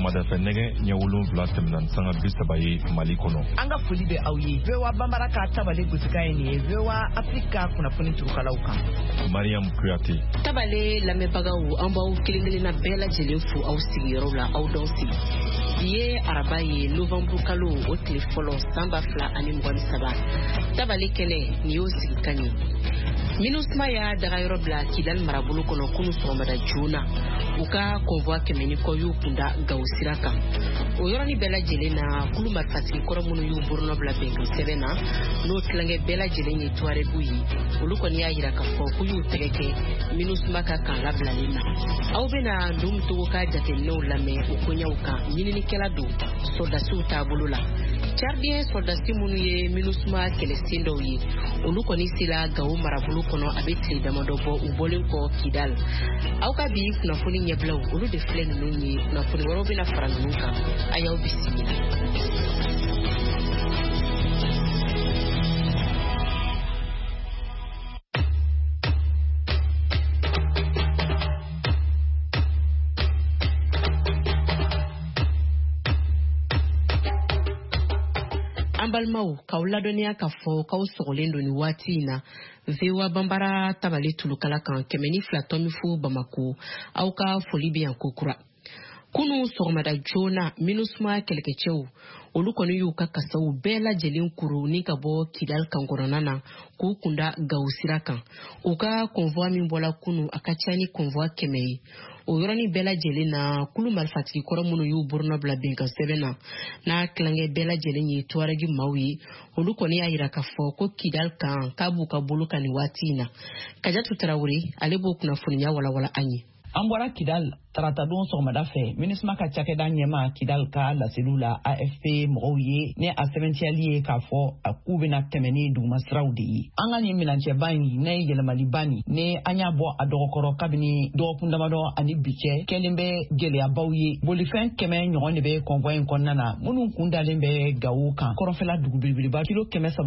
sɔgɔmada fɛ nɛgɛ ɲɛ 7 tɛmɛna sanga 30 Mali kɔnɔ. An ka foli bɛ aw ye. VOA Bambara ka tabale gosika ye nin ye. VOA Afrika kunnafoni turukalaw kan. Mariam Kuyate. Tabale lamɛnbagaw an b'aw kelen-kelenna bɛɛ lajɛlen fo aw sigiyɔrɔw la aw dɔn sigi. Bi ye araba ye novembre kalo o tile fɔlɔ san 2023. Tabale kɛnɛ ni y'o sigi kan ye. MINUSMA y'a dagayɔrɔ bila Kidal marabolo kɔnɔ kunu sɔgɔmada joona. U ka convoi kɛmɛ ni kɔ y'u kunda Gawo sira kan. O yɔrɔni bɛɛ lajɛlen na kulu marifatigi kɔrɔ minnu y'u borona bila bɛnkan sɛbɛn na n'o tilankɛ bɛɛ lajɛlen ye Tuaregu ye. Olu kɔni y'a yira k'a fɔ k'u y'u tɛgɛ kɛ MINUSMA ka kan labilalen na. Aw bɛna Ndoum Togo ka jateminɛw lamɛn o koɲɛw kan ɲininikɛla don soldasiw taabolo la. Chardien soldasi minnu ye MINUSMA kɛlɛsen dɔw ye olu kɔni sela Gawo marabolo kɔnɔ a bɛ tile damadɔ bɔ u bɔlen kɔ Kidal. Aw ka bi kunnafoni ɲɛbilaw olu de filɛ ninnu ye kunnafoni wɛrɛw bɛna fara ninnu kan a y'aw bisimila. Balmaw k'aw ladɔnniya k'a fɔ k'aw sɔgɔlen don ni waati in na VOA Bambara tabale tulukala kan 102.0 Bamako aw ka foli bɛ yan kokura. Kunu sɔgɔmada joona MINUSMA kɛlɛkɛcɛw olu kɔni y'u ka kasaw bɛɛ lajɛlen kuru ni ka bɔ Kidal kankɔrɔna na k'u kunda Gawo sira kan. U ka convoi min bɔla kunu a ka ca ni convoi 100 ye. O yɔrɔni bɛɛ lajɛlen na kulu marifatigi kɔrɔ minnu y'u borona bila bɛnkan sɛbɛn na n'a tilankɛ bɛɛ lajɛlen ye Tuaregi maaw ye olu kɔni y'a yira k'a fɔ ko Kidal kan k'a b'u ka bolo kan ni waati in na. Kajatu Tarawele ale b'o kunnafoniya walawala an ye. An bɔra Kidal taratadon sɔgɔmada fɛ MINUSMA ka cakɛda ɲɛma Kidal ka laseliw la AFP mɔgɔw ye ne a sɛbɛntiyali ye k'a fɔ a k'u bɛna tɛmɛ ni dugumasiraw de ye. An ka nin minɛncɛba in ne ye yɛlɛmaliba nin ne an y'a bɔ a dɔgɔkɔrɔ kabini dɔgɔkun damadɔ ani bi cɛ kɛlen bɛ gɛlɛyabaw ye. Bolifɛn 100 ɲɔgɔn de bɛ convoi in kɔnɔna na minnu kun dalen bɛ Gawo kan kɔrɔfɛla dugu belebeleba kilo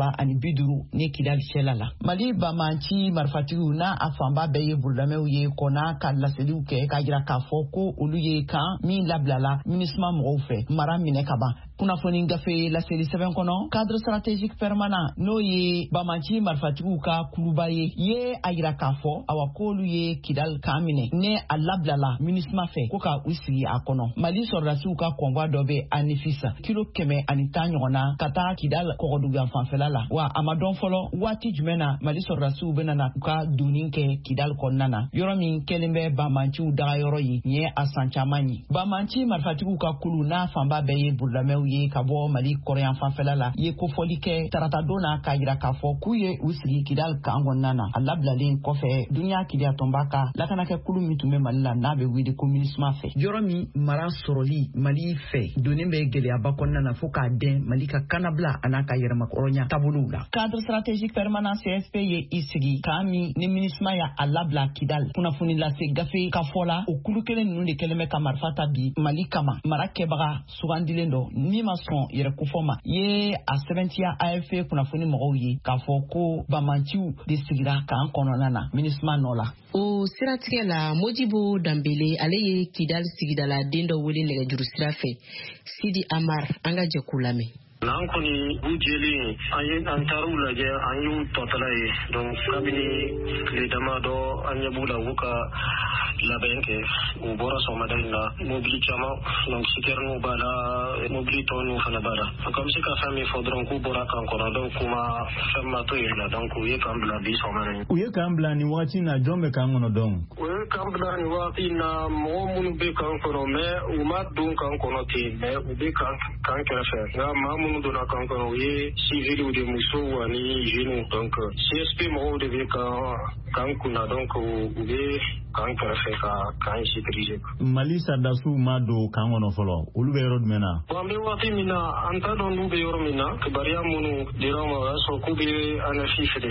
350 ni Kidal cɛla la. Mali bamanci marifatigiw n'a a fanba bɛɛ ye bololamɛw ye kɔn'a ka laseliw kɛ k'a jira k'a fɔ ko olu ye kan min labilala MINUSMA mɔgɔw fɛ mara minɛ ka ban. Kunnafoni gafe laseli sɛbɛn kɔnɔ cadre stratégique permanent n'o ye bamanci marifatigiw ka kuluba ye a yira k'a fɔ awa k'olu ye Kidal kan minɛ ne a labilala MINUSMA fɛ ko ka u sigi a kɔnɔ. Mali sɔrdasiw ka convoi dɔ bɛ Anifisa kilo 110 ɲɔgɔnna ka taa Kidal kɔgɔduguya fanfɛla la wa a ma dɔn fɔlɔ waati jumɛn na Mali sɔrdasiw bɛna u ka doni kɛ Kidal kɔnɔna na yɔrɔ min kɛlen bɛ bamanciw dagayɔrɔ ye nin ye a san caman ye. Bamanci marifatigiw ka kulu n'a fanba bɛɛ ye bololamɛw ye ka bɔ Mali kɔrɔyan fanfɛla la ye kofɔli kɛ taratadon na k'a yira k'a fɔ k'u ye u sigi Kidal kan kɔnɔna na a labilalen kɔfɛ duniya kidiyatɔnba ka lakanakɛ kulu min tun bɛ Mali la n'a bɛ wele ko MINUSMA fɛ yɔrɔ min mara sɔrɔli Mali fɛ donnen bɛ gɛlɛyaba kɔnɔna na fo k'a dɛn Mali ka kanabila a n'a ka yɛrɛmakɔrɔnya taabolow la. Cadre stratégique permanent CSP ye i sigi kan min ni MINUSMA y'a labila Kidal kunnafoni lase gafe ka fɔ la o kulu kelen ninnu de kɛlen bɛ ka marifa ta bi Mali kama mara kɛbaga sugandilen dɔ min ma sɔn yɛrɛ kofɔ ma ye a sɛbɛntiya AFP kunnafoni mɔgɔw ye k'a fɔ ko bamanciw de sigira kan kɔnɔna na MINUSMA nɔ la. O siratigɛ la Modibo Dambele ale ye Kidal sigidala den dɔ wele nɛgɛjuru sira fɛ Sidi Amar an ka jɛ k'u lamɛn. N'an kɔni b'u jeli an ye an taar'u lajɛ an y'u tɔtala ye donc kabini tile damadɔ an ɲɛ b'u la u ka labɛn kɛ u bɔra sɔgɔmada in na mobili caman donc sitɛriniw b'a la mobili tɔ ninnu fana b'a la donc an bɛ se ka fɛn min fɔ dɔrɔn k'u bɔra kan kɔnɔ donc kuma fɛn ma to yen la donc u ye kan bila bi sɔgɔmada in. U ye kan bila nin waati na jɔn bɛ kan kɔnɔ dɔn. U ye kan bila nin waati na mɔgɔ minnu bɛ kan kɔnɔ mais u ma don kan kɔnɔ ten mais u bɛ kan kɛrɛfɛ nka maa minnu donna kan kɔnɔ u ye civiliw de musow ani jeunes donc CSP mɔgɔw de bɛ kan kunna donc u bɛ kan kɛrɛfɛ ka kan sécuriser. Mali sardasiw ma don kan kɔnɔ fɔlɔ olu bɛ yɔrɔ jumɛn na? Bon an bɛ waati min na an t'a dɔn n'u bɛ yɔrɔ min na kibaruya minnu dira ma o y'a sɔrɔ k'u bɛ ANAFI fɛ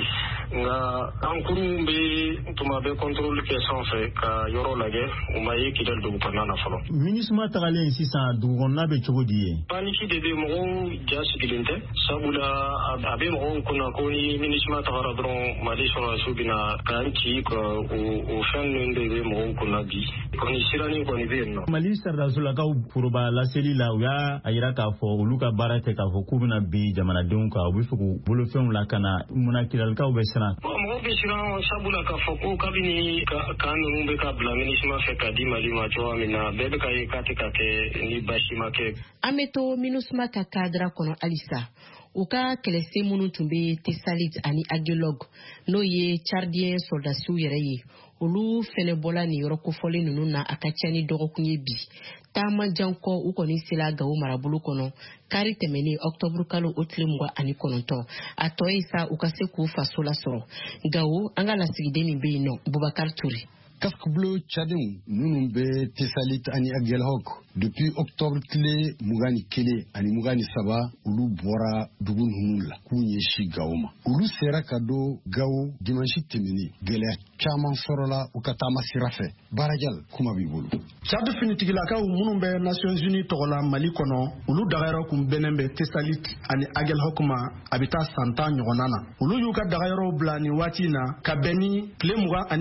nga ankuru be tuma be contrôle ke sanfɛ ka yɔrɔ lajɛ o ma ye Kidal dugu kɔnɔna na fɔlɔ. MINUSMA tagalen sisan dugu kɔnɔna bɛ cogo di ye? Paniki de bɛ mɔgɔw ja sigilen tɛ sabula a bɛ mɔgɔw kunna ko ni MINUSMA tagara dɔrɔn Mali sɔrɔdasiw bɛna k'an ci ka o fɛn ninnu de bɛ mɔgɔw kunna bi kɔni siranin kɔni bɛ yen nɔ. Mali sɔrɔdasolakaw foroba laseli la u y'a yira k'a fɔ olu ka baara tɛ k'a fɔ k'u bɛna bi jamanadenw kan u bɛ fɛ k'u bolofɛnw lakana munna Kidalikaw bɛ siran? Mɔgɔw bɛ siran sabula k'a fɔ ko kabini kan ninnu bɛ ka bila MINUSMA fɛ ka di Mali ma cogoya min na bɛɛ bɛ ka ye k'a tɛ ka kɛ ni basi ma kɛ. An bɛ to MINUSMA ka cadre kɔnɔ halisa u ka kɛlɛsen minnu tun bɛ Tesalit ani Agilog n'o ye Tchadien soldasiw yɛrɛ ye olu fɛnɛ bɔla nin yɔrɔ kofɔlen ninnu na a ka ca ni dɔgɔkun ye bi taama jan kɔ u kɔni sela Gawo marabolo kɔnɔ kari tɛmɛnen octobre kalo o tile 29 a tɔ ye sa u ka se k'u faso lasɔrɔ Gawo an ka lasigiden min bɛ yen nɔ Boubacar Touré. Casque bleu tchadien nous be Tesalit ani Agelhok depuis octobre tile mugani kele ani mugani saba ulu bora dugu nunu la k'u ɲɛsi Gawo ma ulu sera ka do Gawo dimanche tɛmɛnen gɛlɛya caman sɔrɔla u ka taama sira fɛ Barajal kuma b'i bolo. Tchad finitigilakaw minnu bɛ Nations Unies tɔgɔla Mali kɔnɔ ulu dagayɔrɔ kun bɛnnen bɛ Tesalit ani Agelhok ma a bɛ taa san 10 ɲɔgɔnna na ulu y'u ka dagayɔrɔw bila nin waati in na ka bɛn ni tile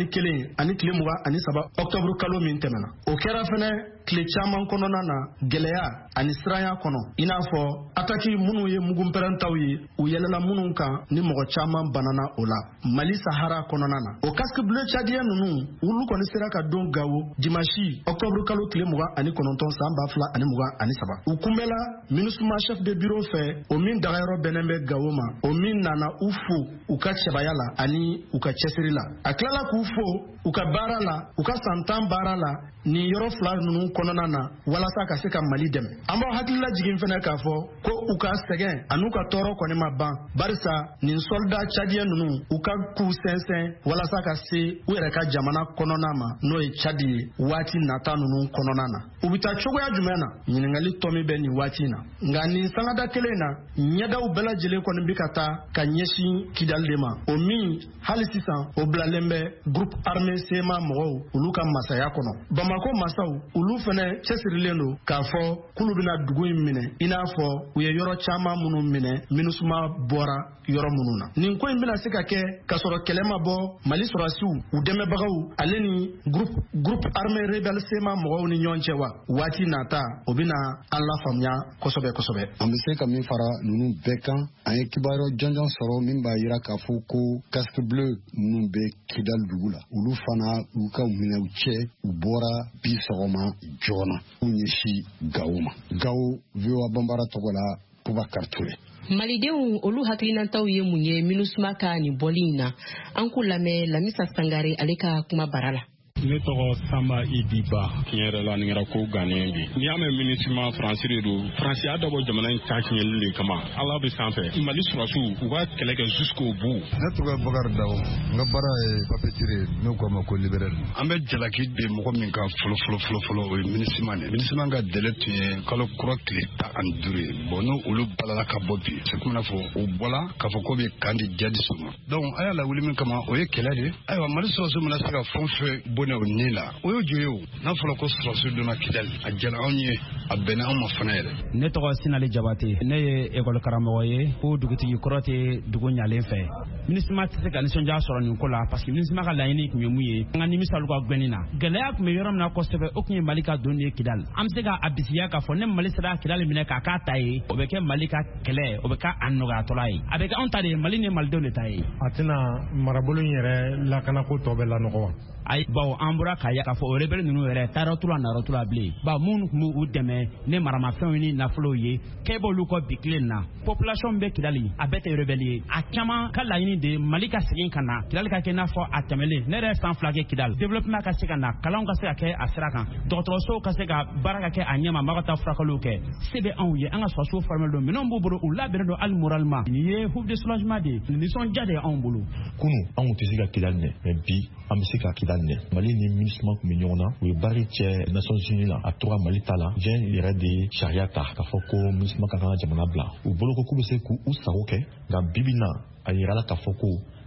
21 ani tile 23 octobre kalo min tɛmɛna o kɛra fɛnɛ tile caman kɔnɔna na gɛlɛya ani siranya kɔnɔ i n'a fɔ ataki minnu ye mugunpɛrɛntaw ye u yɛlɛla minnu kan ni mɔgɔ caman banana o la Mali Sahara kɔnɔna na o casque bleu tchadien ninnu ulu kɔni sera ka don Gawo dimanche octobre kalo tile 29 san 2023 u kunbɛla MINUSMA chef de bureau fɛ o min dagayɔrɔ bɛnnen bɛ Gawo ma o min nana u fo u ka cɛbaya la ani u ka cɛsiri la a tilala k'u fo u ka baara la u ka san 10 baara la nin yɔrɔ fila ninnu kɔnɔna na walasa ka se ka Mali dɛmɛ an b'aw hakilila jigin fɛnɛ k'a fɔ ko u ka sɛgɛn an'u ka tɔɔrɔ kɔni ma ban barisa nin soldat tchadien ninnu u ka k'u sɛnsɛn walasa ka se u yɛrɛ ka jamana kɔnɔna ma n'o ye Tchad ye waati nata ninnu kɔnɔna na u bɛ taa cogoya jumɛn na ɲininkali tɔmi bɛ nin waati in na nka nin sangada kelen na ɲɛdaw bɛɛ lajɛlen kɔni bɛ ka taa ka ɲɛsin Kidal de ma o min hali sisan o bilalen bɛ groupe armé CMA mɔgɔw olu ka masaya kɔnɔ Bamako masaw olu fɛnɛ cɛsirilen don k'a fɔ k'olu bɛna dugu in minɛ i n'a fɔ u ye yɔrɔ caman minnu minɛ MINUSMA bɔra yɔrɔ minnu na nin ko in bɛna se ka kɛ ka sɔrɔ kɛlɛ ma bɔ Mali sɔrɔdasiw u dɛmɛbagaw ale ni groupe armé rebelle CMA mɔgɔw ni ɲɔgɔn cɛ wa waati nata o bɛna an lafaamuya kosɛbɛ kosɛbɛ. An bɛ se ka min fara ninnu bɛɛ kan an ye kibaruya jɔnjɔn sɔrɔ min b'a yira k'a fɔ ko casque bleu ninnu bɛ Kidal dugu la olu fana u ka minɛw cɛ u bɔra bi sɔgɔma joona u ɲɛsi Gawo ma Gawo VOA Bambara tɔgɔ la Boubacar Touré. Malidenw olu hakilinantaw ye mun ye MINUSMA ka nin bɔli in na an k'u lamɛn Lamisa Sangare ale ka kuma bara la. Ne tɔgɔ Samba Idiba tiɲɛ yɛrɛ la nin kɛra ko gannen bi n'i y'a mɛn MINUSMA Faransi de don Faransi y'a dabɔ jamana in ta tiɲɛli de kama Ala bɛ sanfɛ Mali sɔrɔdasiw u ka kɛlɛ kɛ jusqu'au bout. Ne tɔgɔ Bakari Dawo n ka baara ye papeterie n'o ko a ma ko libéral. An bɛ jalaki de mɔgɔ min kan fɔlɔ o ye MINUSMA de MINUSMA ka délai tun ye kalo kura tile 15 ye bon n'o olu balala ka bɔ bi c'est comme n'a fɔ u bɔla k'a fɔ ko bɛ kan di jihadistes ma donc a y'a lawuli min kama o ye kɛlɛ de ayiwa Mali sɔrɔdasiw mana se ka fɛn fɛn bɔ o ni la o y'o jɔ ye o n'a fɔra ko sɔrɔdasiw donna Kidal a jɛna anw ye a bɛnna anw ma fana yɛrɛ. Ne tɔgɔ Sinali Jabate ne ye école karamɔgɔ ye ko dugutigi kɔrɔ tɛ dugu ɲalen fɛ MINUSMA tɛ se ka nisɔndiya sɔrɔ nin ko la parce que MINUSMA ka laɲini tun ye mun ye an ka nimisalu ka gɛnni na gɛlɛya tun bɛ yɔrɔ min na kosɛbɛ o tun ye Mali ka don de ye Kidal an bɛ se k'a bisiya k'a fɔ ne Mali sera Kidal minɛ k'a k'a ta ye o bɛ kɛ Mali ka kɛlɛ o bɛ kɛ a nɔgɔyatɔla ye a bɛ kɛ anw ta de ye Mali ni Malidenw de ta ye. A tɛna marabolo in yɛrɛ lakanako tɔ bɛ lanɔgɔ wa? Ayi bawo an bɔra k'a ye k'a fɔ o rebelle ninnu yɛrɛ taarɔtura narɔtura bilen ba minnu tun b'u dɛmɛ ni maramafɛnw ni nafolow ye k'e b'olu kɔ bi tile in na population bɛ Kidali a bɛɛ tɛ rebelle ye a caman ka laɲini de Mali ka segin ka na Kidali ka kɛ i n'a fɔ a tɛmɛlen ne yɛrɛ san 2 kɛ Kidali développement ka se ka na kalanw ka se ka kɛ a sira kan dɔgɔtɔrɔsow ka se ka baara ka kɛ a ɲɛma maa ka taa furakɛliw kɛ se bɛ anw ye an ka sɔrɔsiw formé don minɛnw b'u bolo u labɛnnen don hali moralement nin ye houf de soulagement de ye nisɔndiya de ye anw bolo. Kunu anw tɛ se ka Kidali nɛ mais bi an bɛ se ka Kidali nɛ Mali ni MINUSMA tun bɛ ɲɔgɔn na u ye baara cɛ Nations Unies la a tora Mali ta la jɛn yɛrɛ de sariya ta k'a fɔ ko MINUSMA ka kan ka jamana bila u bolo ko k'u bɛ se k'u sago kɛ nka bibi na a yirala k'a fɔ ko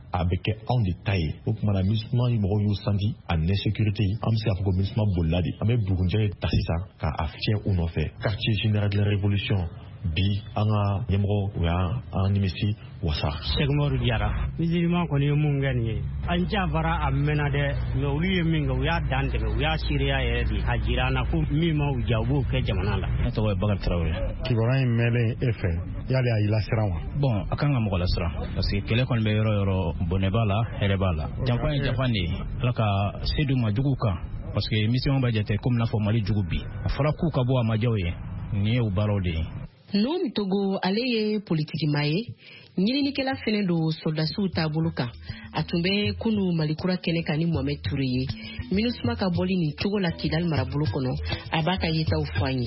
a bɛ kɛ anw de ta ye o kumana MINUSMA mɔgɔw y'u sandi a insécurité an bɛ se k'a fɔ ko MINUSMA bolila de an bɛ Bugunjɛ ta sisan k'a fiɲɛ u nɔfɛ quartier général de la révolution bi an ka ɲɛmɔgɔ o y'an nimisi wasa. Sɛgɛmaru Jara musulman kɔni ye mun kɛ nin ye an jafara a mɛnna dɛ mais olu ye min kɛ u y'a dan tɛmɛ u y'a seereya yɛrɛ de a jira an na ko min ma u ja u b'o kɛ jamana la. Ne tɔgɔ ye Bakari Tarawele. Kibaruya in mɛnlen e fɛ yali a y'i lasiran wa? Bon a kan ka mɔgɔ lasiran parce que kɛlɛ kɔni bɛ yɔrɔ yɔrɔ bonɛ b'a la hɛrɛ b'a la janfa ye janfa de ye ala ka se d'u ma juguw kan parce que mission b'a jate komi n'a fɔ Mali jugu bi a fɔra k'u ka bɔ a majɛw ye nin ye u baaraw de ye. Nomi Togo ale ye politikima ye ɲininikɛla fɛnɛ do soldasiw taabolo kan a tun bɛ kunu Malikura kɛnɛ kan ni Mohamed Touré ye MINUSMA ka bɔli nin cogo la Kidal marabolo kɔnɔ a b'a ka yetaw fɔ an ye.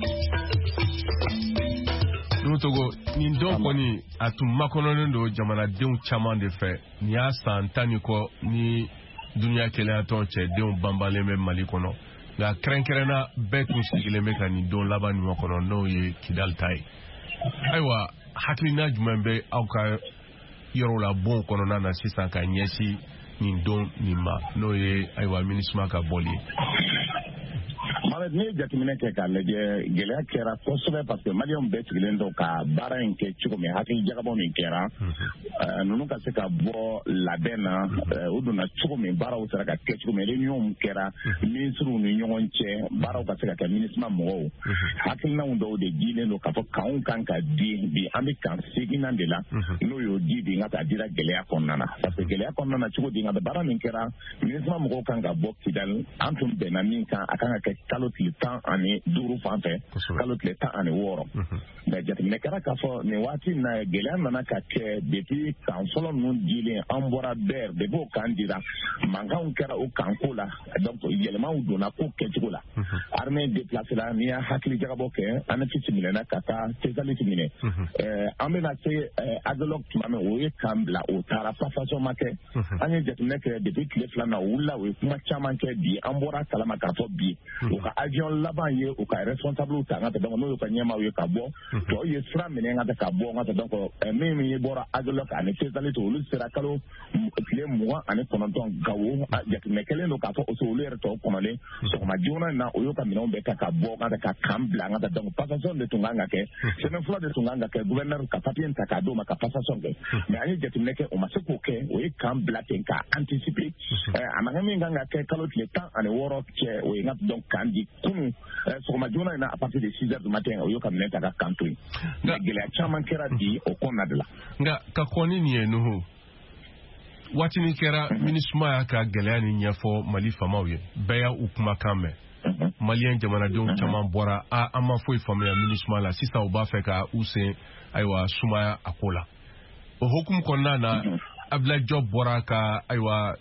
Nomi Togo nin don kɔni a tun makɔnɔnen do jamanadenw caman de fɛ nin y'a san 10 ni kɔ ni duniya kɛlɛyatɔ cɛ denw banbalen bɛ Mali kɔnɔ nka kɛrɛnkɛrɛnna bɛɛ tun sigilen bɛ ka nin don laban ɲuman kɔnɔ n'o ye Kidal ta ye. Ayiwa hakilina jumɛn bɛ aw ka yɔrɔ la bon kɔnɔna na sisan ka ɲɛsin nin don nin ma n'o ye ayiwa MINUSMA ka bɔli ye. Ni jateminɛ kɛ k'a lajɛ gɛlɛya kɛra kosɛbɛ parce que maliyɛnw bɛɛ sigilen don ka baara in kɛ cogo min hakili jagabɔ min kɛra ninnu ka se ka bɔ labɛn na u donna cogo min baaraw sera ka kɛ cogo min réunion kɛra ministres ni ɲɔgɔn cɛ baaraw ka se ka kɛ MINUSMA mɔgɔw hakilinaw dɔw de dilen don k'a fɔ kanw kan ka di bi an bɛ kan seginnan de la n'o y'o di bi n ka taa dira gɛlɛya kɔnɔna na parce que gɛlɛya kɔnɔna na cogo di nka baara min kɛra MINUSMA mɔgɔw kan ka bɔ Kidal an tun bɛnna min kan a kan ka kɛ kalo tile 15 fan fɛ kalo tile 16 mais jateminɛ kɛra k'a fɔ nin waati na gɛlɛya nana ka kɛ depuis kan fɔlɔ ninnu dilen an bɔra bɛɛ de b'o kan dira mankanw kɛra o kanko la donc yɛlɛmaw donna ko kɛcogo la armée déplacée la n'i y'a hakili jagabɔ kɛ an fisi minɛna ka taa Tesalit minɛ an bɛna se Aguelok tuma min o ye kan bila o taara passation ma kɛ an ye jateminɛ kɛ depuis tile 2 na o wulila o ye kuma caman kɛ bi an bɔra kalama k'a fɔ bi o ka avion laban ye u ka responsable ta nga donc n'o ka ɲɛmaaw ye ka bɔ to ye sira minɛ nga ka bɔ nga donc min ye bɔra Aguelok ani Tesalit olu sera kalo tile 29 Gawo jateminɛ kelen do k'a fɔ olu yɛrɛ tɔw kɔnɔlen sɔgɔma joona na o y'o ka minɛnw bɛɛ ta ka bɔ nga ka kan bila nga donc passation de tun kan ka kɛ semaine fɔlɔ de tun kan ka kɛ gouverneur ka papier ta ka d'o ma ka passation kɛ mais an ye jateminɛ kɛ o ma se k'o kɛ o ye kan bila ten ka anticiper a ma min kan ka kɛ kalo tile 16 cɛ o ye nga donc kan di kunu sɔgɔma joona in na à partir de 6h du matin o y'o ka minɛ ta ka kan to yen mais gɛlɛya caman kɛra bi o kɔnɔna de la nka ka kɔni nin ye nuhu waati min kɛra MINUSMA y'a ka gɛlɛya nin ɲɛfɔ Mali faamaw ye bɛɛ y'a u kumakan mɛn maliyɛn jamanadenw caman bɔra an ma foyi faamuya MINUSMA la sisan u b'a fɛ ka u sen ayiwa sumaya a ko la o hukumu kɔnɔna na Abdoulaye Diop bɔra ka ayiwa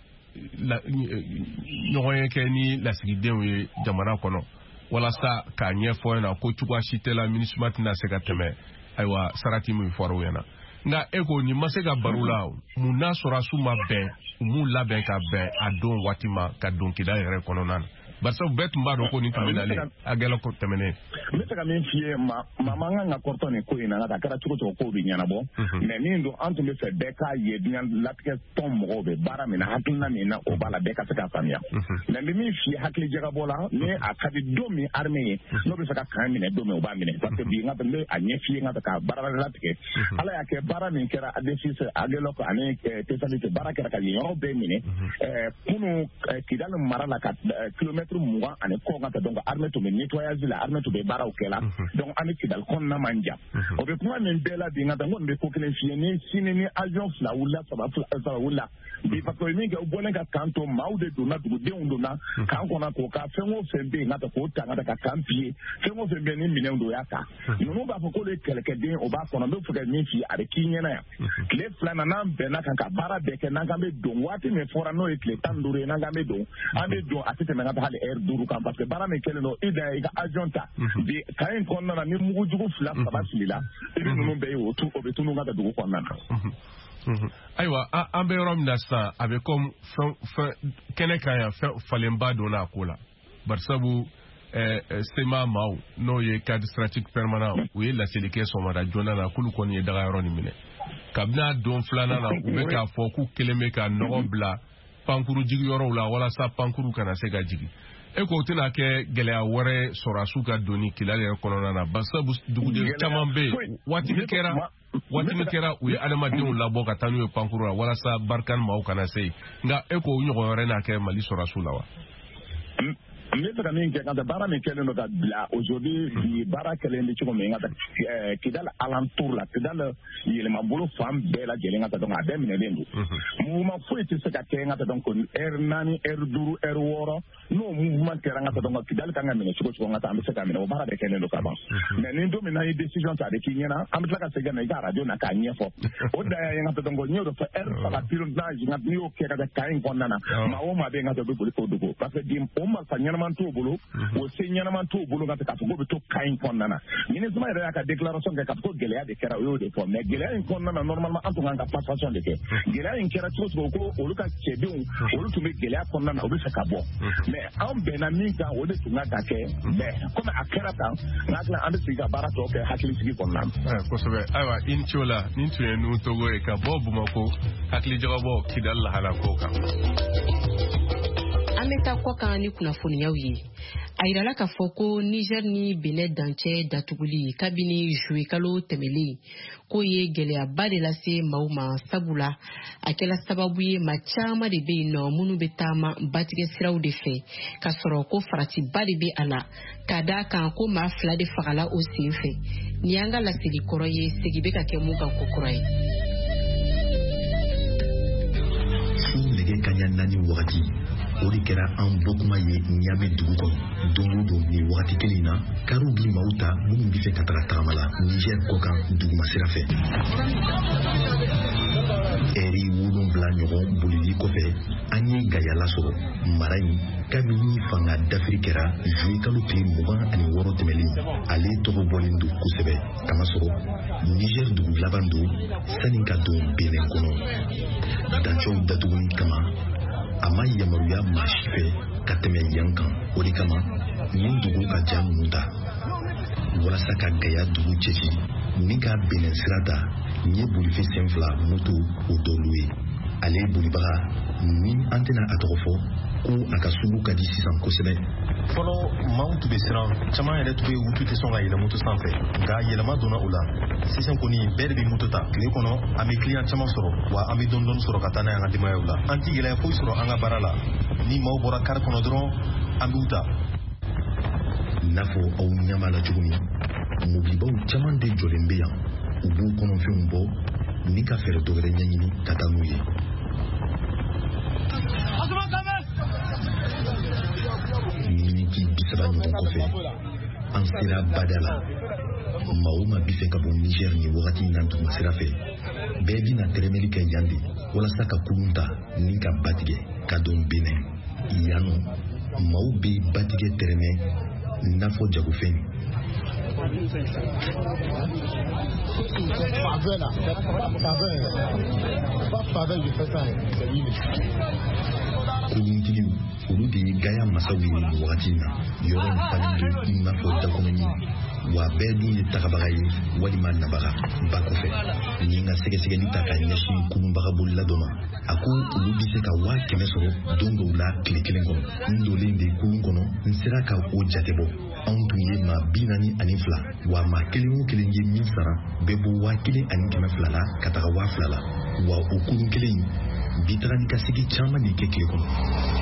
ɲɔgɔn ye kɛ ni lasigidenw ye jamana kɔnɔ walasa k'a ɲɛfɔ ɲɛna ko cogoya si tɛ la MINUSMA tɛna se ka tɛmɛ ayiwa sarati min fɔra u ɲɛna nka e ko nin ma se ka baro la mun n'a sɔrɔ a su ma bɛn u m'u labɛn ka bɛn a don waati ma ka don Kidal yɛrɛ kɔnɔna na barisa bɛɛ tun b'a dɔn ko nin tun bɛ nalen Aguelok tɛmɛnen n bɛ se ka min f'i ye maa man kan ka kɔrɔtɔ nin ko in na nka a kɛra cogo cogo kow bɛ ɲɛnabɔ mais min don an tun bɛ fɛ bɛɛ k'a ye diɲɛ latigɛ tɔn mɔgɔw bɛ baara min na hakilina min na o b'a la bɛɛ ka se k'a faamuya mais n bɛ min f'i ye hakili jagabɔ la ni a ka di don min armée ye n'o bɛ fɛ ka kan minɛ don min o b'a minɛ parce que bi n ka n bɛ a ɲɛ f'i ye n ka ka baara latigɛ ala y'a kɛ baara min kɛra ADFIS Aguelok ani Tesalit baara kɛra ka yen yɔrɔ bɛɛ minɛ kunu Kidal mara la ka kilomètre 20 ani kɔ ka donc armée tun bɛ nettoyage la armée tun bɛ baaraw kɛ la donc an bɛ Kidal kɔnɔna man jan o bɛ kuma min bɛɛ la bi n ka n ko nin bɛ ko kelen f'i ye ni sini ni avion 2 wulila 3 wulila bi parce que min kɛ u bɔlen ka kan to maaw de donna dugudenw donna kan kɔnɔ k'o ka fɛn o fɛn bɛ yen n ka k'o ta n ka kan piye fɛn o fɛn bɛ yen ni minɛnw don o y'a ta ninnu b'a fɔ k'olu ye kɛlɛkɛden o b'a kɔnɔ n bɛ fɛ ka min f'i ye a bɛ k'i ɲɛna yan tile 2 na n'an bɛnna kan ka baara bɛɛ kɛ n'an kan bɛ don waati min fɔra n'o ye tile 15 ye n'an kan bɛ don an bɛ don a tɛ tɛmɛ ka taa hali heure 5 kan parce que baara min kɛlen don i da i ka avion ta bi kan in kɔnɔna na ni mugujugu 2-3 filila i bɛ ninnu bɛɛ ye o bɛ tunu ka taa dugu kɔnɔna na ayiwa an bɛ yɔrɔ min na sisan a bɛ comme fɛn kɛnɛ kan yan fɛn falenba donna a ko la barisabu sema maaw n'o ye cadre stratégique permanent u ye laseli kɛ sɔgɔmada joona na k'olu kɔni ye daga yɔrɔ nin minɛ kabina don filanan na u bɛ k'a fɔ k'u kelen bɛ ka nɔgɔ bila pankuru jigiyɔrɔw la walasa pankuru kana se ka jigin e ko tɛna kɛ gɛlɛya wɛrɛ sɔrɔ a su ka doni Kidali yɛrɛ kɔnɔna na basabu duguden caman bɛ yen waati min kɛra u ye adamadenw labɔ ka taa n'u ye pankuru la walasa Barkane maaw kana se yen nka e ko o ɲɔgɔn wɛrɛ n'a kɛ Mali sɔrɔ a su la wa n bɛ fɛ ka min kɛ ka baara min kɛlen don ka bila aujourd'hui bi baara kɛlen bɛ cogo min ka Kidali alentour la Kidali yɛlɛmabolo fan bɛɛ lajɛlen ka donc a bɛɛ minɛlen don mouvement foyi tɛ se ka kɛ ka donc heure 4 heure 5 heure 6 n'o mouvement kɛra ka donc Kidali kan ka minɛ cogo cogo ka an bɛ se ka minɛ o baara bɛɛ kɛlen don ka ban mais ni don min na ye décision ta de k'i ɲɛna an bɛ tila ka segin na i ka radio na k'a ɲɛfɔ o da ye ka donc n y'o de fɔ heure saba pilotage nka n'i y'o kɛ ka cas in kɔnɔna na maa o maa bɛ yen ka bɛ boli k'o dogo parce que o marifa ɲɛnama t'o bolo o se ɲɛnama t'o bolo ka fɔ k'o bɛ to cas in kɔnɔna na ministre yɛrɛ y'a ka déclaration kɛ k'a fɔ ko gɛlɛya de kɛra o y'o de fɔ mais gɛlɛya in kɔnɔna na normalement an tun kan ka passation de kɛ gɛlɛya in kɛra cogo cogo ko olu ka cɛdenw olu tun bɛ gɛlɛya kɔnɔna na o bɛ fɛ ka bɔ mais an bɛnna min kan o de tun kan ka kɛ mais comme a kɛra tan n hakili an bɛ sigi ka baara tɔ kɛ hakilisigi kɔnɔna na kosɛbɛ ayiwa i ni ce o la nin tun ye Nuhu Togo ye ka bɔ Bamako hakilijagabɔ Kidali lahala kow kan an bɛ taa kɔ kan ni kunnafoniyaw ye a yirala k'a fɔ ko Niger ni Benin dancɛ datuguli kabini juillet kalo tɛmɛlen ko ye gɛlɛyaba de lase maaw ma sabula a kɛla sababu ye maa caman de bɛ yen nɔ minnu bɛ taama batigɛ siraw de fɛ k'a sɔrɔ ko faratiba de bɛ a la k'a d'a kan ko maa 2 de fagala o sen fɛ nin y'an ka laseli kɔrɔ ye segi bɛ ka kɛ mun kan ko kura ye. Fu nɛgɛ kaɲa 4 wagati o de kɛra an bɔkuma ye Niamey dugu kɔnɔ don o don nin wagati kelen na kariw bi maaw ta minnu bɛ fɛ ka taga tagama la Niger kɔkan dugumasira fɛ ɛri 7 ɲɔgɔn bolili kɔfɛ an ye gayala sɔrɔ mara in kabini fanga dafiri kɛra juillet kalo tile 26 tɛmɛlen ale tɔgɔ bɔlen don kosɛbɛ kamasɔrɔ Niger dugu laban don sani ka don Benin kɔnɔ dancɛw datuguni kama a ma yamaruya maa si fɛ ka tɛmɛ yan kan o de kama nin dugu ka ja ninnu ta walasa ka gaya dugu cɛci ni ka Benin sira ta n ye bolifɛn sen 2 moto o dɔwlu ye ale bolibaga ni an tɛna a tɔgɔ fɔ ko a ka sugu ka di sisan kosɛbɛ fɔlɔ maaw tun bɛ siran caman yɛrɛ tun bɛ u tun tɛ sɔn ka yɛlɛ moto sanfɛ nka yɛlɛma donna o la sisan kɔni bɛɛ de bɛ moto ta tile kɔnɔ an bɛ client caman sɔrɔ wa an bɛ dɔɔni sɔrɔ ka taa n'a ye an ka denbayaw la an tɛ gɛlɛya foyi sɔrɔ an ka baara la ni maaw bɔra kari kɔnɔ dɔrɔn an b'u ta n'a fɔ aw ɲɛma la cogo min mobilibaw caman de jɔlen bɛ yan u b'u kɔnɔfɛnw bɔ ni ka fɛɛrɛ dɔ wɛrɛ ɲɛɲini ka taa n'u ye miniti 30 ɲɔgɔn kɔfɛ an sera Bada la maa o maa bɛ fɛ ka bɔ Niger ni wagati in na dugumasira fɛ bɛɛ bɛna tɛrɛmɛli kɛ yan de walasa ka kurun ta ni ka batigɛ ka don Benin yan nɔ maaw bɛ batigɛ tɛrɛmɛ n'a fɔ jagofɛn kolontigiw olu de ye gaya masaw ye nin wagati in na yɔrɔ in falen don i n'a fɔ dakɔnɔni wa bɛɛ dun ye tagabaga ye walima nabaga ba kɔfɛ ni n ka sɛgɛsɛgɛli ta ka ɲɛsin kurunbaga bolila dɔ ma a ko olu bɛ se ka 100,000 sɔrɔ don dɔw la tile kelen kɔnɔ n dolen de kurun kɔnɔ n sera ka o jate bɔ anw tun ye maa 42 wa maa kelen o kelen ye min sara bɛɛ bɔ 1,200 la ka taga 2,000 la wa o kurun kelen in bi taga ni ka segi caman de kɛ tile kɔnɔ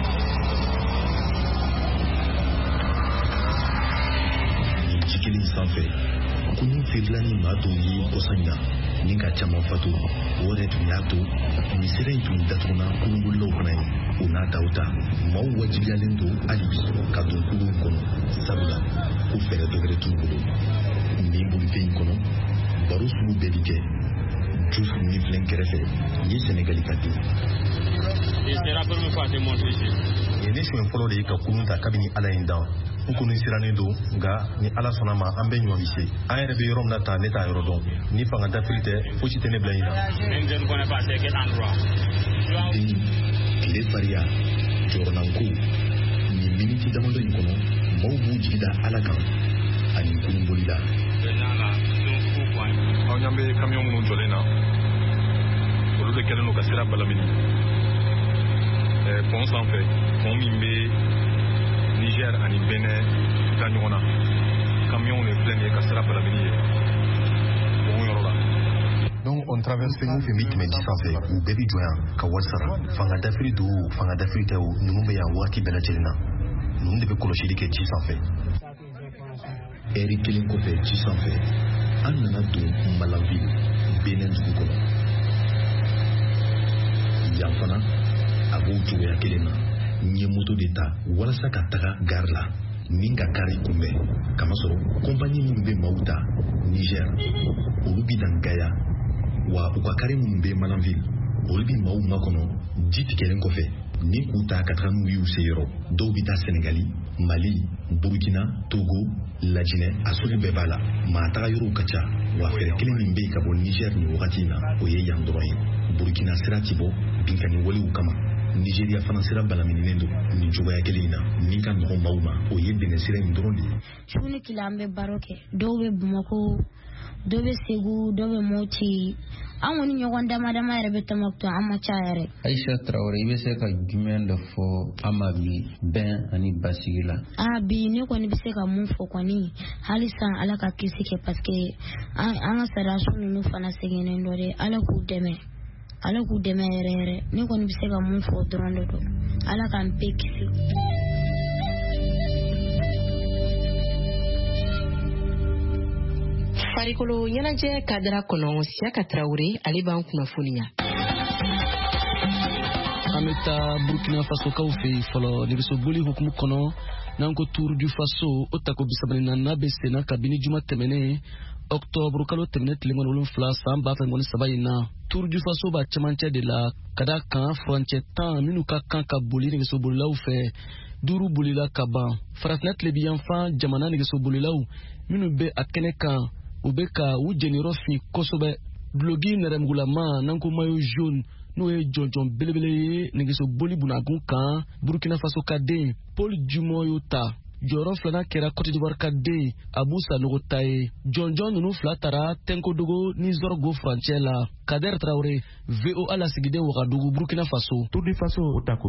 nin ji kelen sanfɛ kunun feerela ni maa dɔw ye kɔsan in na ni ka caman fatu o yɛrɛ tun y'a to nin sira in tun datuguna kurunbolilaw fana ye o n'a taw ta maaw wajibiyalen don hali bi ka don kurun kɔnɔ sabula ko fɛɛrɛ dɔ wɛrɛ t'u bolo nin bolifɛn in kɔnɔ baro sugu bɛɛ bi kɛ Diouf ni filɛ kɛrɛfɛ ye Senegali ka den nin ye ne siɲɛ fɔlɔ de ye ka kurun ta kabini Ala ye n dan n kɔni sirannen don nka ni Ala sɔnna ma an bɛ ɲɔgɔn bi se an yɛrɛ bɛ yɔrɔ min na ta ne t'a yɔrɔ dɔn ni fanga dafiri tɛ fosi tɛ ne bila ɲin na den tile fariya jɔrɔnanko nin miniti damadɔ in kɔnɔ maaw b'u jigi da Ala kan ani kurunboli la aw ɲan bɛ kamiyon minnu jɔlen na olu bɛ kɛlen don ka sira balamini pont sanfɛ pont min bɛ Niger ani Benin ka ɲɔgɔn na camion de filɛ nin ye ka sira balamini ye o yɔrɔ la. Donc on traverse fɛn o fɛn bɛ tɛmɛ ji sanfɛ u bɛɛ bɛ jɔ yan ka wari sara fanga dafiri don o fanga dafiri tɛ o ninnu bɛ yan waati bɛɛ lajɛlen na ninnu de bɛ kɔlɔsili kɛ ji sanfɛ. Ɛri kelen kɔfɛ ji sanfɛ an nana don Malanville Benin dugu kɔnɔ yan fana a b'o cogoya kelen na n ye moto de ta walasa ka taga gare la min ka kari kunbɛn kamasɔrɔ kɔnpani minnu bɛ maaw ta Niger olu bi dan Gaya wa u ka kari minnu bɛ Malanville olu bi maaw makɔnɔ ji tigɛlen kɔfɛ ni k'u ta ka taga n'u y'u se yɔrɔ dɔw bi taa Senegali Mali Burkina Togo Lajinɛ a sugu bɛɛ b'a la maa taga yɔrɔw ka ca wa fɛɛrɛ kelen min bɛ yen ka bɔ Niger nin wagati in na o ye yan dɔrɔn ye Burkina sira ti bɔ binkani walew kama Nigeria fana sira balamininen don nin cogoya kelen in na min ka nɔgɔn maaw ma o ye Benin sira in dɔrɔn de ye. Su ni tile an bɛ baro kɛ dɔw bɛ Bamako dɔw bɛ Segu dɔw bɛ Moti an kɔni ɲɔgɔn dama dama yɛrɛ bɛ Tɔnbukutu an ma ca yɛrɛ. Aisha Traoré i bɛ se ka jumɛn dɔ fɔ an ma bi bɛn ani basigi la. Bi ne kɔni bɛ se ka mun fɔ kɔni hali san Ala ka kisi kɛ parce que an ka sariyaso ninnu fana sɛgɛnnen dɔ de Ala k'u dɛmɛ yɛrɛ yɛrɛ ne kɔni bɛ se ka mun fɔ dɔrɔn de don Ala k'an bɛɛ kisi. Farikolo ɲɛnajɛ kadira kɔnɔ Siaka Traoré ale b'an kunnafoniya. An bɛ taa Burkina Faso kaw fɛ yen fɔlɔ nɛgɛsoboli hukumu kɔnɔ n'an ko Tour du Faso o tako 34 bɛ senna kabini juma tɛmɛnen Octobre kalo tɛmɛnen tile 7 san 2023 in na. Tour du Faso b'a cɛmancɛ de la ka da kan furancɛ 10 minnu ka kan ka boli nɛgɛsobolilaw fɛ 5 bolila ka ban. Farafinna tile bi yanfan jamana nɛgɛsobolilaw minnu bɛ a kɛnɛ kan u bɛ ka u jeniyɔrɔ fin kosɛbɛ. Duloki nɛrɛmugulama n'an ko maillot jaune n'o ye jɔnjɔn belebele ye nɛgɛsoboli bunakun kan Burkina Faso ka den Paul Dumont y'o ta. Jɔyɔrɔ filanan kɛra Côte d'Ivoire ka den Abou Sanogo ta ye. Jɔnjɔn ninnu fila taara Tenkodogo ni Zorgo furancɛ la. Kader Traoré, VOA lasigiden Ouagadougou, Burkina Faso. Tour du Faso o tako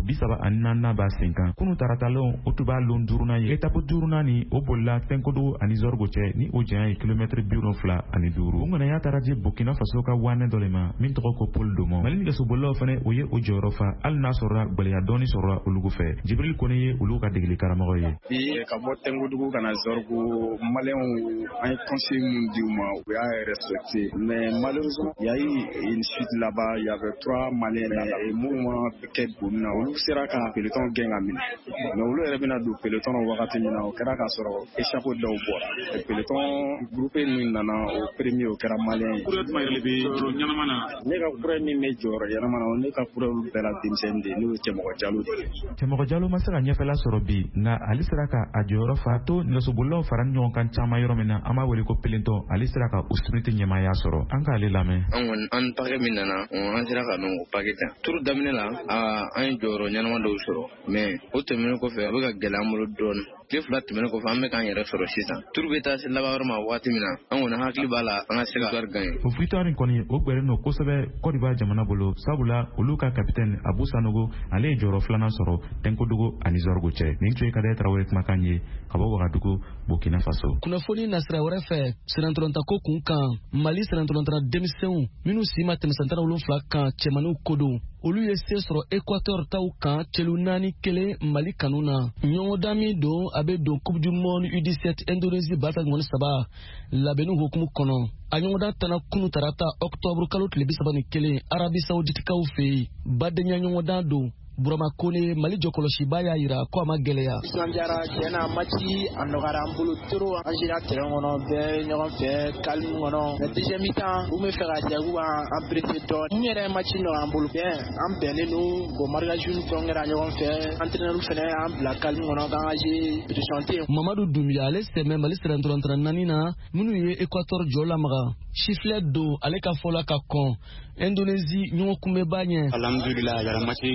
34 b'a sen kan. Kunu taratalon o tun b'a lon 5nan ye. Etape 5nan ni o bolila Tenkodogo ani Zorgo cɛ ni o janya ye kilomètre 75. O ŋanaya taara di Burkina Faso ka wanɛ dɔ le ma min tɔgɔ ko Paul Dumont. Mali nɛgɛsobolilaw fana o ye o jɔyɔrɔ fa hali n'a sɔrɔla gwɛlɛya dɔɔni sɔrɔla olu fɛ. Jibril Kone ye olu ka degeli karamɔgɔ ye. Ka bɔ Tenkodogo kana Zorgo malien an ye conseil mun di u ma u y'a respecté mais malheureusement il y a eu une chute là-bas il y avait 3 maliens et mouvement quête bonina olu sera ka peloton gɛn ka minɛ mais olu yɛrɛ bɛna don peloton na wagati min na o kɛra ka sɔrɔ échappé dɔw bɔra peloton groupe min nana o premier o kɛra malien ye. Kura tuma yɛrɛ bɛ jɔ ɲɛnama na ne ka kura min bɛ jɔyɔrɔ ɲɛnama na ne ka kura bɛɛ la denmisɛnnin de n'o ye Cɛmɔgɔ Jalo de ye. Cɛmɔgɔ Jalo ma se ka ɲɛfɛla sɔrɔ bi nka ale sera ka a jɔyɔrɔ fa to nɛgɛsobolilaw fara ɲɔgɔn kan caman yɔrɔ min na an b'a wele ko pelentɔ ale sera ka o sprint ɲɛmaaya sɔrɔ an k'ale lamɛn. An pakɛ min nana an sera ka dɔn o pakɛ kan turu daminɛ la an ye jɔyɔrɔ ɲɛnama dɔw sɔrɔ mais o tɛmɛnen kɔfɛ a bɛ ka gɛlɛya an bolo dɔɔnin. Tile 2 tɛmɛnen kɔfɛ an bɛ k'an yɛrɛ sɔrɔ sisan turu bɛ taa se laban yɔrɔ ma waati min na an kɔni hakili b'a la an ka se ka victoire gagner. O victoire in kɔni o gbɛrɛlen don kosɛbɛ Côte d'Ivoire jamana bolo sabula olu ka capitaine Abou Sanogo ale ye jɔyɔrɔ 2nan sɔrɔ Tenkodogo ani Zorgo cɛ nin tun ye Kader Traoré kumakan ye ka bɔ Ouagadougou Burkina Faso. Kunnafoni nasira wɛrɛ fɛ senatɔlɔntako kun kan Mali senatɔlɔntana denmisɛnw minnu si ma tɛmɛ san 17 kan cɛmaninw ko don olu ye se sɔrɔ Équateur taw kan cɛlu 4-1 Mali kanu na ɲɔgɔndan min don a bɛ don Coupe du Monde U17 Indonésie ba 3 labɛnni hukumu kɔnɔ a ɲɔgɔndan tana kunu tarata Octobre kalo tile 31 Arabie Saoudite kaw fɛ yen badenya ɲɔgɔndan don Burama Kone Mali jɔkɔlɔsiba y'a yira ko a ma gɛlɛya. Islamjara tiɲɛna match a nɔgɔyara an bolo trop an sera terrain kɔnɔ bɛɛ ɲɔgɔn fɛ calme kɔnɔ mais deuxième mi-temps u bɛ fɛ ka jɛ k'u b'an brete dɔɔnin mun yɛrɛ match nɔgɔya an bolo bien an bɛnnen don bon marquage ni fɛnw kɛra ɲɔgɔn fɛ entraîneur fɛnɛ an bila calme kɔnɔ k'an ka jouer pression tɛ yen. Mamadu Doumbia ale sɛmɛ Mali senatɔlɔntana 4 na minnu ye Équateur jɔ lamaga sifflet don ale ka fɔ la ka kɔn Indonésie ɲɔgɔn kunbɛba ɲɛ. Alhamdulillah yɛrɛ match tɛ fini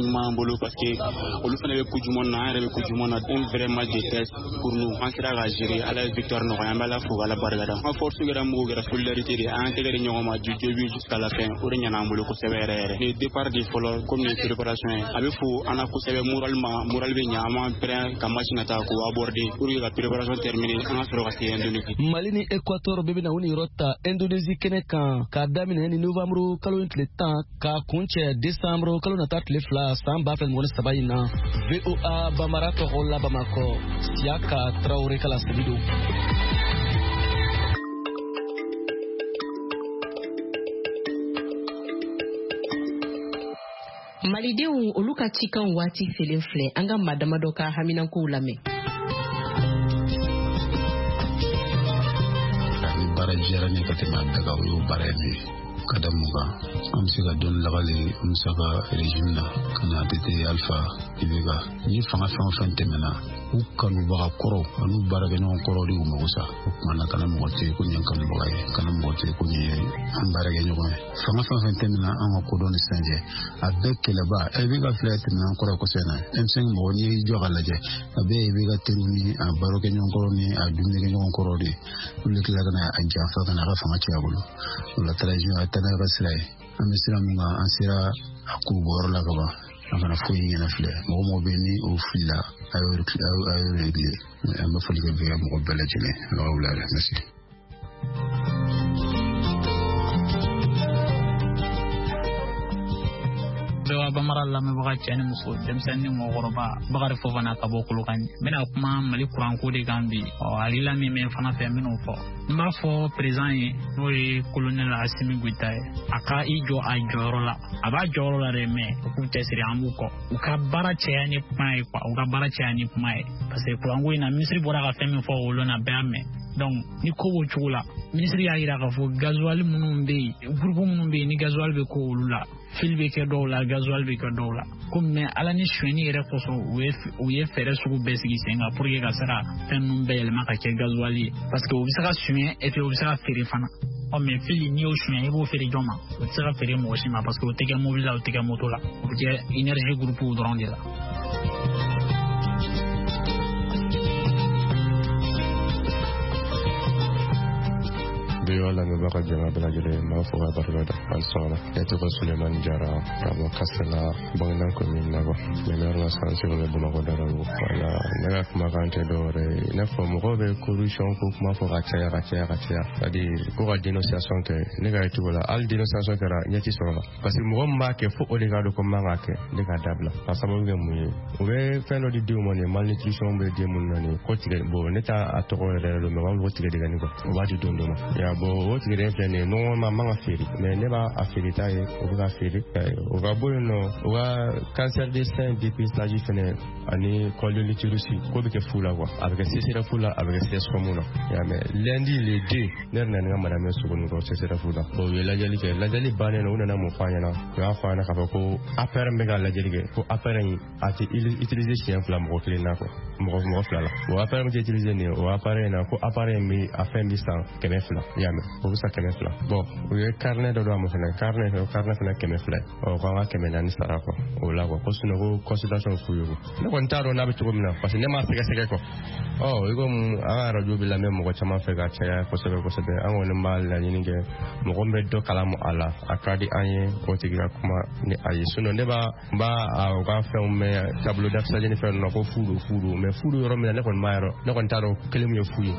ɲuman bolo parce que olu fana bɛ coupe du monde na, an yɛrɛ bɛ coupe du monde na. Un vrai match de test pour nous. An sera ka gérer, Ala ye victoire nɔgɔya, an bɛ Ala fo k'Ala barikada. An force kɛra mun kɛra solidarité de, an tɛgɛ di ɲɔgɔn ma du début jusqu'à la fin. O de ɲɛna an bolo kosɛbɛ yɛrɛ yɛrɛ. Le départ de fɔlɔ comme ni préparation ye, a bɛ fo an na kosɛbɛ moral bɛ ɲa, an m'an prêt ka match nata k'o aborder pour que ka préparation terminer, an ka sɔrɔ ka se Indonésie. Mali ni Équateur bɛɛ bɛna u ni yɔrɔ ta Indonésie kɛnɛ kan k'a daminɛ ni novembre kalo tile 10 k'a kuncɛ décembre kalo nata tile 2 san 2023 in na. VOA Bambara tɔgɔ la Bamakɔ, Siaka Traoré Kala Sebido. Malidenw olu ka cikan waati selen filɛ an ka madama dɔ ka haminankow lamɛn. Ani baara jɛra ni ka tɛmɛ a bɛɛ kan o y'o baara ye ka da mun kan an bɛ se ka dɔnni lagali musaka régime na ka na tete alpha ibeka ni fanga fɛn o fɛn tɛmɛna u kanubaga kɔrɔ ani u baarakɛɲɔgɔn kɔrɔ de y'u mago sa o kuma na kana mɔgɔ tɛ ko nin ye kanubaga ye kana mɔgɔ tɛ ko nin ye an baarakɛɲɔgɔn ye fanga fɛn o fɛn tɛmɛna an ka kodɔn ni sanjɛ a bɛɛ kɛlɛba ibeka filɛ tɛmɛna an kɔrɔ kosɛbɛ na M5 mɔgɔ n'i y'i jɔ ka lajɛ a bɛɛ ibeka teriw ni a baarokɛɲɔgɔn kɔrɔ ni a dumunikɛɲɔgɔn kɔrɔ de olu de tila ka na a janfa ka na a ka fanga cɛ a bolo o la transition a tɛnɛ ka sira ye an bɛ sira min kan an sera a kurubɔyɔrɔ la ka ban an kana foyi ɲɛna filɛ mɔgɔ bɛ ni o filila a y'o réglé an bɛ foli kɛ bɛɛ mɔgɔ bɛɛ lajɛlen ala ka wula merci. Bamara lamɛnbaga cɛ ni muso denmisɛnnin ni mɔgɔkɔrɔba Bakari Fofana ka bɔ Kolokani n bɛna kuma Mali kuranko de kan bi hakilila min bɛ n fana fɛ n bɛn'o fɔ n b'a fɔ président ye n'o ye colonel Assimi Goïta ye a ka i jɔ a jɔyɔrɔ la a b'a jɔyɔrɔ la dɛ mais u k'u cɛsiri an b'u kɔ u ka baara caya ni kuma ye quoi u ka baara caya ni kuma ye parce que kuranko in na ministre bɔra ka fɛn min fɔ o na bɛɛ y'a mɛn donc ni ko b'o cogo la ministre y'a jira k'a fɔ gasoil minnu bɛ yen groupe minnu bɛ yen ni gasoil bɛ ko olu la fil bɛ kɛ dɔw la gasoil bɛ kɛ dɔw la komi mais ala ni sonyɛni yɛrɛ kosɔn u ye fɛɛrɛ sugu bɛɛ sigi sen kan pour que ka se ka fɛn ninnu bɛɛ yɛlɛma ka kɛ gasoil ye parce que u bɛ se ka sonyɛ et puis u bɛ se ka feere fana mais fili n'i y'o sonyɛ i b'o feere jɔn ma o tɛ se ka feere mɔgɔ si ma parce que o tɛ kɛ mobile la o tɛ kɛ moto la o bɛ kɛ énergie groupe dɔrɔn de la. Wala mebaka jama bela jele ma fo ga barada an sala ya to Suleiman Jara ka mo kasala bangna ko min na ba me na san se le buma ko dara wala na kuma kan te dore na fo mo ko be corruption ko kuma fo ga chaya adi ko ga dénonciation ke ne ga itu wala al dénonciation ke ra nyati so parce que mo ma ke fo o de ga do ko ma ke de ga dabla parce que mo ge mu o be feno di mo ne malnutrition be di mun na ni ko tire bo ne ta atoko re lo me wa tire de ga ni ko o ba di dondo ya bo o tigre plane no mama feri mais ne ba aferi taye o ga feri o ga bono o ga cancer des seins dépistage fene ani colonoscopie ko be ke fula quoi avec cesera fula avec ces communes ya mais lundi les deux ner na nga madame sugunu ko cesera fula o la jali bane no na mo fanya na ya fanya ka ko appareil mega la jali ko appareil ati utiliser chien flam ko clean ko mo fla la o appareil mo utiliser ne o appareil na ko appareil mi afin distant kene fla ya o sa keme fla bon o ye carnet do am fena carnet fena keme fla o ko nga keme nani sara ko o la ko sino ko consultation fu yo ne ko ntaro na be to mina parce que ne ma sege ko o iko a radio bi la même ko chama fe ga chaya ko sebe an woni mal la ni nge mo ko be do kala mo ala akadi anye ko tigira kuma ni ayi suno ne ba o ga fe me tableau d'affichage ni fe no ko fudu mais fudu yo mina ne ko mayro ne ko ntaro kelim yo fuyi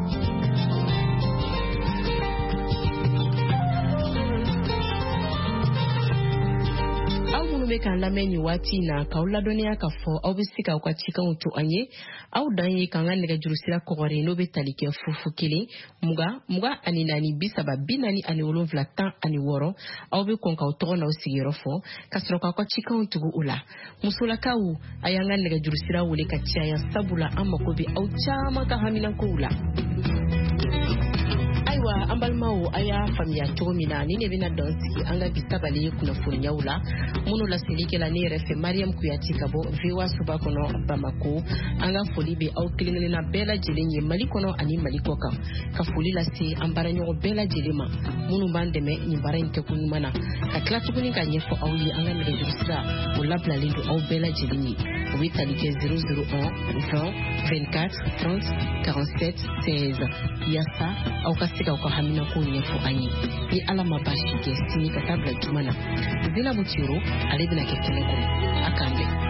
be kan lamɛn ni waati na k'aw ladɔnniya k'a fɔ aw bɛ se k'aw ka cikanw to an ye aw dan ye k'an ka nɛgɛjurusira kɔgɔri n'o bɛ tali kɛ 00 20 ani 4 30 47 16 aw bɛ kɔn k'aw tɔgɔ n'aw sigiyɔrɔ fɔ ka sɔrɔ k'aw ka cikanw tugu o la musolakaw a y'an ka nɛgɛjurusira wele ka caya sabula an mako bɛ aw caman ka haminankow la Ayiwa an balimaw a y'a faamuya cogo min na ni ne bɛna dɔn sigi an ka bi tabali kunnafoniyaw la minnu laselikɛla ne yɛrɛ fɛ Mariam Kuyati ka bɔ VOA Suba kɔnɔ Bamako. An ka foli bɛ aw kelen-kelenna bɛɛ lajɛlen ye Mali kɔnɔ ani Mali kɔ kan. Ka foli lase an baaraɲɔgɔn bɛɛ lajɛlen ma minnu b'an dɛmɛ nin baara in kɛko ɲuman na. Ka tila tuguni ka ɲɛfɔ aw ye an ka nɛgɛjuru sira o labilalen don aw bɛɛ lajɛlen ye. O bɛ tali kɛ 001 20 24 30 47 16 yaasa aw ka se ka aw ka haminako ɲɛfɔ an ye. Ni Ala ma baasi kɛ sini ka taa bila juma na. Zinabu Tiro ale bɛna kɛ kɛnɛ kɔnɔ. A k'an bɛn.